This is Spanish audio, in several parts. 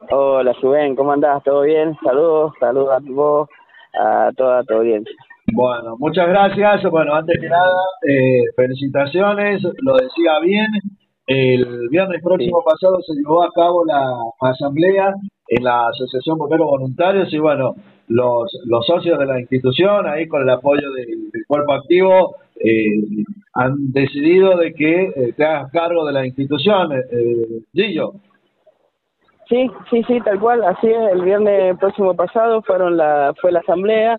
Hola, Rubén, ¿cómo andás? ¿Todo bien? Saludos a vos, a toda tu audiencia. Bueno, muchas gracias. Bueno, antes que nada, felicitaciones, lo decía bien. El viernes Sí, próximo pasado se llevó a cabo la asamblea en la Asociación Bomberos Voluntarios y bueno, los socios de la institución, ahí con el apoyo del cuerpo activo, han decidido de que te hagas cargo de la institución. Gillo. sí, tal cual, así es. El viernes próximo pasado fue la asamblea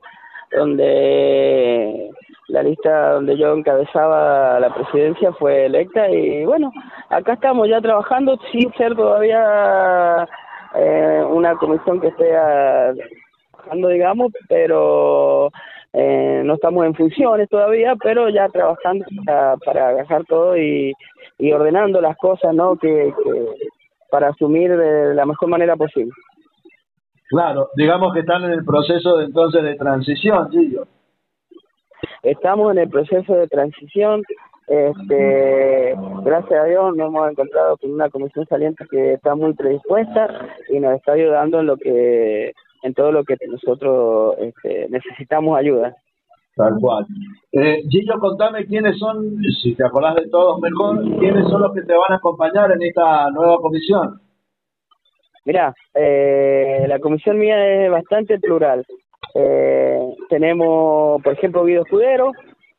donde la lista donde yo encabezaba la presidencia fue electa y bueno, acá estamos ya trabajando sin ser todavía una comisión que esté trabajando, digamos, pero no estamos en funciones todavía, pero ya trabajando para agarrar todo y ordenando las cosas, ¿no? Que para asumir de la mejor manera posible. Claro, digamos que están en el proceso de entonces de transición, Gillo. Estamos en el proceso de transición. Gracias a Dios nos hemos encontrado con una comisión saliente que está muy predispuesta y nos está ayudando en todo lo que nosotros necesitamos ayuda. Tal cual. Gillo, contame quiénes son, si te acordás de todos mejor, quiénes son los que te van a acompañar en esta nueva comisión. Mira, la comisión mía es bastante plural. Tenemos, por ejemplo, Guido Escudero,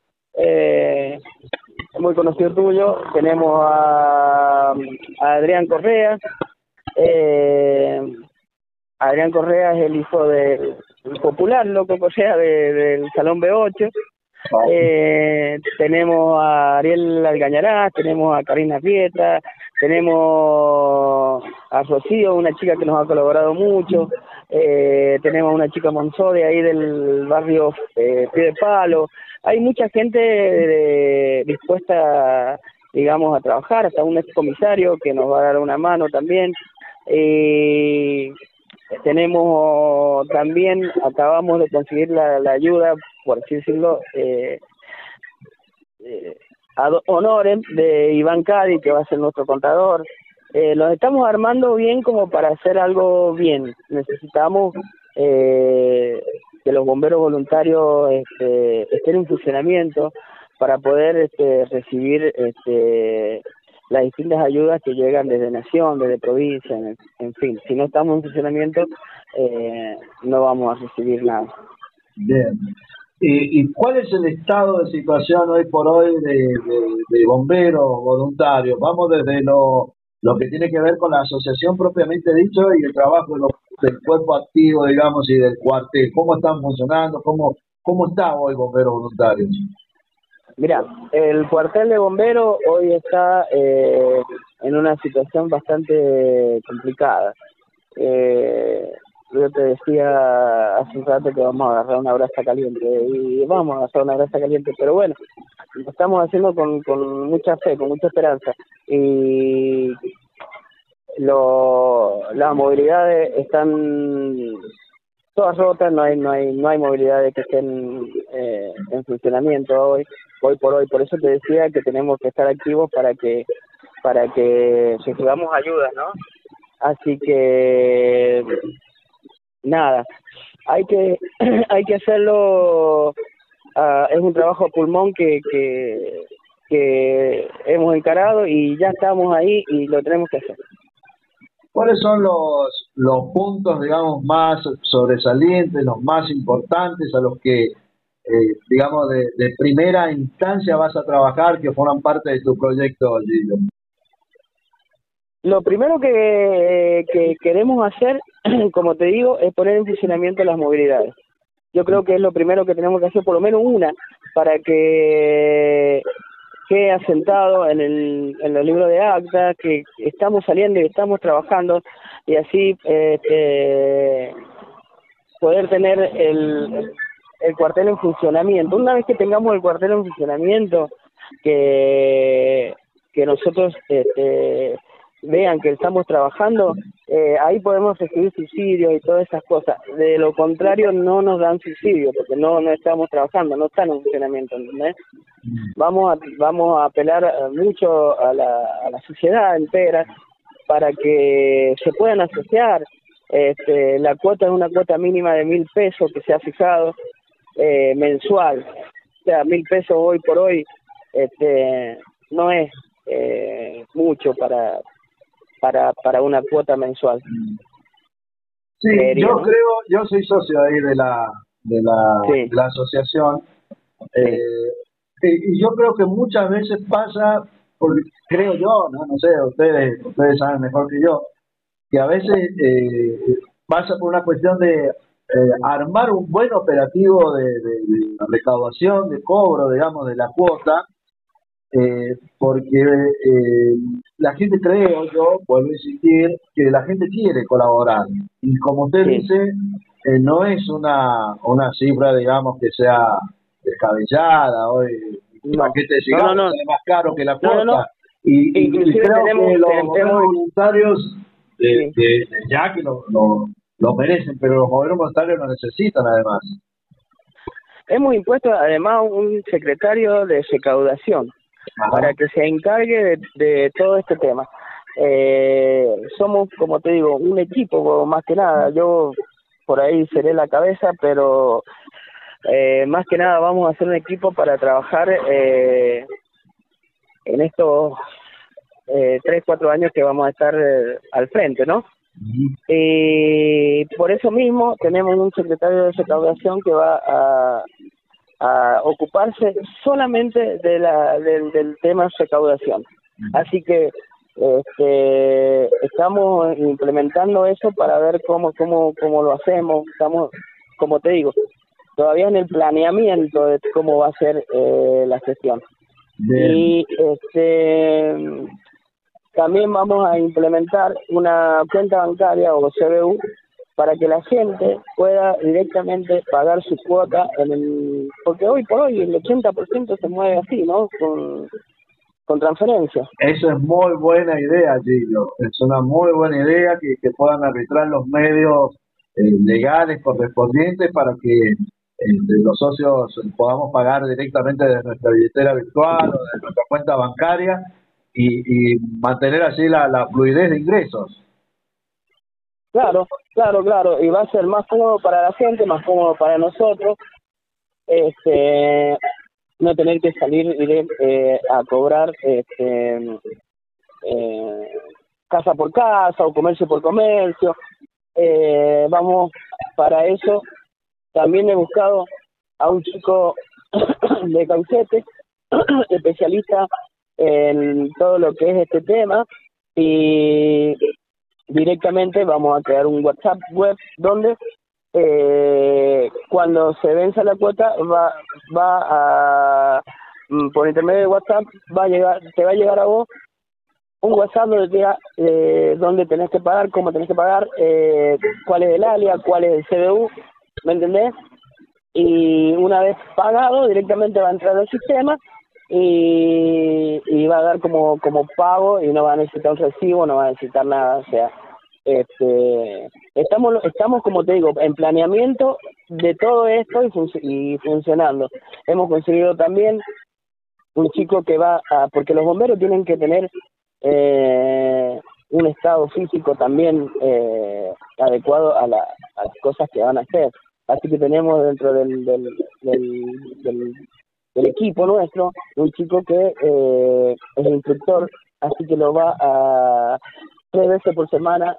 muy conocido tuyo. Tenemos a Adrián Correa. Eh, Adrián Correa es el hijo del popular Loco Correa del Salón B8. Tenemos a Ariel Algañarás, tenemos a Karina Rieta, tenemos a Rocío, una chica que nos ha colaborado mucho, tenemos a una chica Monzó de ahí del barrio Pie de Palo. Hay mucha gente dispuesta, digamos, a trabajar, hasta un excomisario que nos va a dar una mano también. Tenemos también, acabamos de conseguir la ayuda, por así decirlo, ad honorem de Iván Cadi, que va a ser nuestro contador. Los estamos armando bien como para hacer algo bien. Necesitamos que los bomberos voluntarios estén en funcionamiento para poder recibir las distintas ayudas que llegan desde Nación, desde provincia, en fin. Si no estamos en funcionamiento, no vamos a recibir nada. Bien. ¿Y cuál es el estado de situación hoy por hoy de bomberos voluntarios? Vamos desde lo que tiene que ver con la asociación propiamente dicho y el trabajo del cuerpo activo, digamos, y del cuartel. ¿Cómo están funcionando? ¿Cómo está hoy bomberos voluntarios? Mira, el cuartel de bomberos hoy está en una situación bastante complicada. Yo te decía hace un rato que vamos a agarrar una brasa caliente y vamos a agarrar una brasa caliente, pero bueno, lo estamos haciendo con mucha fe, con mucha esperanza y las movilidades están todas rotas, no hay movilidades que estén en funcionamiento hoy por hoy. Por eso te decía que tenemos que estar activos para que recibamos ayuda, ¿no? Así que nada, hay que hay que hacerlo. Es un trabajo a pulmón que hemos encarado y ya estamos ahí y lo tenemos que hacer. ¿Cuáles son los puntos, digamos, más sobresalientes, los más importantes a los que, digamos, de primera instancia vas a trabajar, que forman parte de tu proyecto, Gillo? Lo primero que queremos hacer, como te digo, es poner en funcionamiento las movilidades. Yo creo que es lo primero que tenemos que hacer, por lo menos una, para que quede asentado en los libros de acta, que estamos saliendo y estamos trabajando, y así poder tener el cuartel en funcionamiento. Una vez que tengamos el cuartel en funcionamiento, que nosotros vean que estamos trabajando, ahí podemos recibir subsidios y todas esas cosas. De lo contrario, no nos dan subsidios, porque no estamos trabajando, no están en funcionamiento, ¿entendés? Vamos a apelar mucho a la sociedad entera para que se puedan asociar La cuota es una cuota mínima de 1.000 pesos que se ha fijado mensual. O sea, 1.000 pesos hoy por hoy no es mucho para una cuota mensual. Sí, Sería, yo ¿no? creo, yo soy socio ahí Sí, de la asociación. sí, Y yo creo que muchas veces pasa, porque creo yo, no sé, ustedes saben mejor que yo, que a veces pasa por una cuestión de armar un buen operativo de recaudación, de cobro, digamos, de la cuota, porque la gente creo yo, vuelvo a insistir, que la gente quiere colaborar. Y como usted sí. dice, no es una cifra, digamos, que sea descabellada. Hoy el No, paquete de no, no, cigarros no, sale más caro que la no, no, no. cuota. Y Inclusive creo que los bomberos tenemos, voluntarios, sí. ya que lo merecen, pero los bomberos voluntarios lo necesitan además. Hemos impuesto además un secretario de recaudación Ajá. para que se encargue de todo este tema. Somos, como te digo, un equipo más que nada. Yo por ahí seré la cabeza, pero más que nada vamos a hacer un equipo para trabajar en estos 3, 4 años que vamos a estar al frente, ¿no? Y por eso mismo tenemos un secretario de recaudación que va a ocuparse solamente del tema recaudación. Así que estamos implementando eso para ver cómo lo hacemos. Estamos, como te digo, todavía en el planeamiento de cómo va a ser la gestión. Bien. Y también vamos a implementar una cuenta bancaria o CBU para que la gente pueda directamente pagar su cuota porque hoy por hoy el 80% se mueve así, ¿no? Con transferencia. Eso es muy buena idea, Gillo. Es una muy buena idea que puedan arbitrar los medios legales correspondientes para que los socios podamos pagar directamente de nuestra billetera virtual o de nuestra cuenta bancaria y mantener así la fluidez de ingresos. Claro, claro, claro. Y va a ser más cómodo para la gente, más cómodo para nosotros. No tener que salir a cobrar casa por casa o comercio por comercio. Vamos para eso. También he buscado a un chico de Caucete, especialista en todo lo que es este tema, y directamente vamos a crear un WhatsApp web donde cuando se venza la cuota va a por intermedio de WhatsApp te va a llegar a vos un WhatsApp donde te diga dónde tenés que pagar, cómo tenés que pagar, cuál es el alias, cuál es el CBU, ¿me entendés? Y una vez pagado directamente va a entrar al sistema y va a dar como pago y no va a necesitar un recibo, no va a necesitar nada. O sea, estamos como te digo en planeamiento de todo esto y funcionando. Hemos conseguido también un chico que porque los bomberos tienen que tener un estado físico también adecuado a las cosas que van a hacer. Así que tenemos dentro del equipo nuestro un chico que es instructor, así que lo va a 3 veces por semana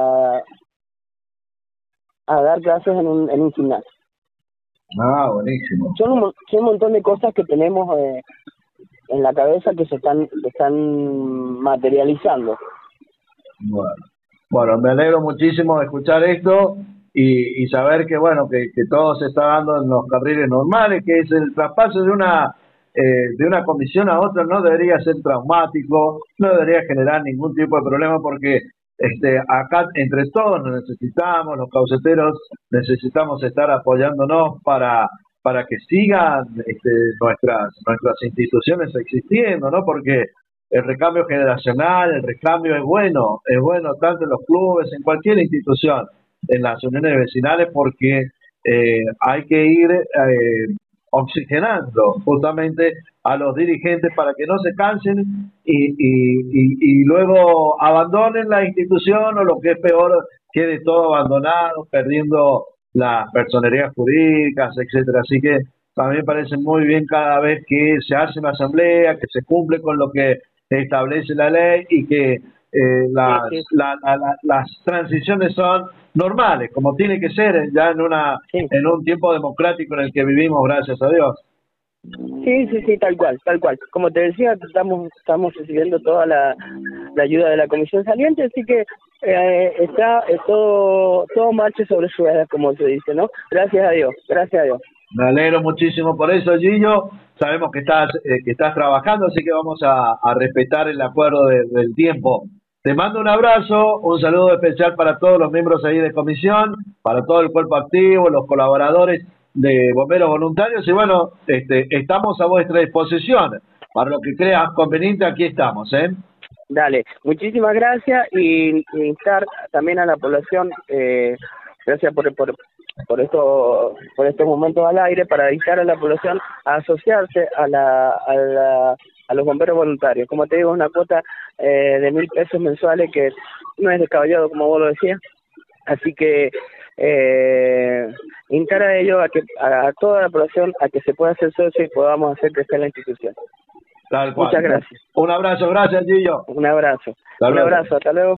a dar clases en un gimnasio. Ah, buenísimo. Son un montón de cosas que tenemos en la cabeza que se están materializando. Bueno, me alegro muchísimo de escuchar esto y saber que bueno que todo se está dando en los carriles normales, que es el traspaso de una comisión a otra no debería ser traumático, no debería generar ningún tipo de problema porque acá entre todos nos necesitamos, los cauceteros necesitamos estar apoyándonos para que sigan nuestras instituciones existiendo, ¿no? Porque el recambio generacional, el recambio es bueno tanto en los clubes, en cualquier institución, en las uniones vecinales, porque hay que ir oxigenando justamente a los dirigentes para que no se cansen y luego abandonen la institución o lo que es peor, quede todo abandonado, perdiendo las personerías jurídicas, etcétera. Así que a mí me parece muy bien cada vez que se hace una asamblea, que se cumple con lo que establece la ley y que Sí, sí, las transiciones son normales, como tiene que ser ya sí. en un tiempo democrático en el que vivimos, gracias a Dios. Sí, sí, sí, tal cual, tal cual. Como te decía, estamos recibiendo toda la ayuda de la comisión saliente, así que está todo marcha sobre ruedas, como se dice, ¿no? Gracias a Dios, gracias a Dios. Me alegro muchísimo por eso, Gillo. Sabemos que estás trabajando, así que vamos a respetar el acuerdo del tiempo. Te mando un abrazo, un saludo especial para todos los miembros ahí de comisión, para todo el cuerpo activo, los colaboradores de bomberos voluntarios y bueno, estamos a vuestra disposición. Para lo que creas conveniente, aquí estamos, ¿eh? Dale, muchísimas gracias y instar también a la población, gracias por estos momentos al aire, para instar a la población a asociarse a los bomberos voluntarios. Como te digo, es una cuota de 1.000 pesos mensuales que no es descabellado, como vos lo decías, así que instar a ellos, a toda la población, a que se pueda hacer socio y podamos hacer crecer la institución. Tal cual. Muchas gracias. Un abrazo, gracias, Gillo. Un abrazo. Hasta Un luego. abrazo, hasta luego.